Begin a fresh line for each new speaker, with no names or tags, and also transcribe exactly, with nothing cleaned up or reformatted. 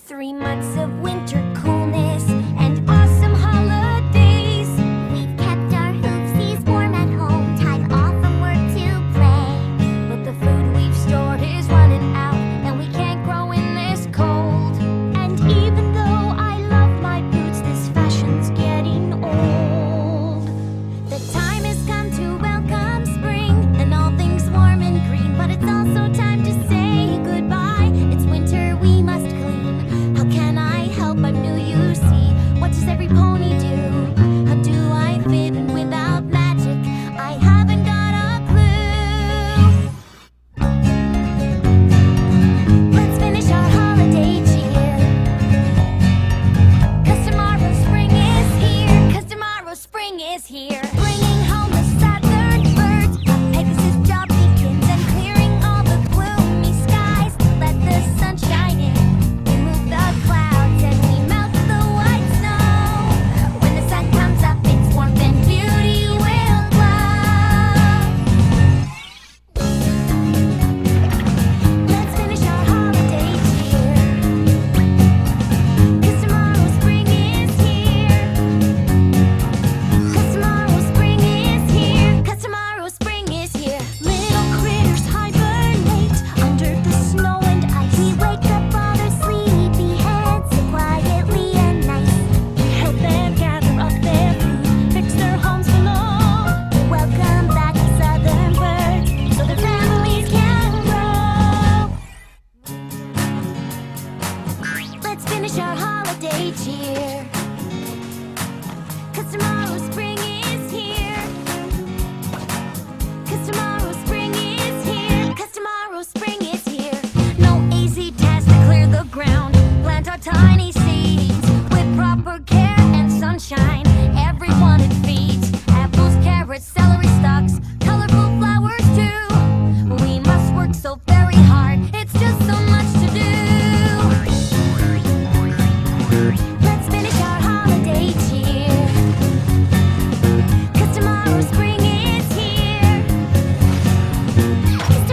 Three months of winter coolness and awesome holidays. We've kept our hoofsies warm at home, time off from work to play. But the food we've stored is running out, and we can't grow in this cold. And even though I love my boots, this fashion's getting old. The time has come to welcome spring and all things warm and green, but it's also time to say goodbye. It's winter, we must clean. How can I help? I'm new, you see. What does every pony do? How do I fit in without magic? I haven't got a clue. Let's finish our holiday cheer, 'cause tomorrow spring is here. 'Cause tomorrow spring is here. Bringing home the southern birds, a Pegasus job begins, and clearing all the gloomy skies. Let the sun shine in. Remove the clouds and we melt the white snow. When the sun comes up, its warmth and beauty will glow. Let's finish our holiday cheer, 'cause tomorrow spring is here. 'Cause tomorrow spring is here. 'Cause tomorrow spring is here. Little critters hibernate under the snow and ice. We wake up all their sleepy heads so quietly and nice. We help them gather up their food, fix their homes below. Welcome back the southern birds so their families can grow. Let's finish our holiday cheer, 'cause tomorrow spring is here. 'Cause tomorrow spring is here. 'Cause tomorrow spring is here. No easy task to clear the ground. Plant our tiny seeds with proper care and sunshine. Everyone it feeds. Apples, carrots, celery stalks, colorful flowers too. We must work so very hard. It's just so much to do. Let's finish our holiday cheer, 'cause tomorrow spring is here. 'Cause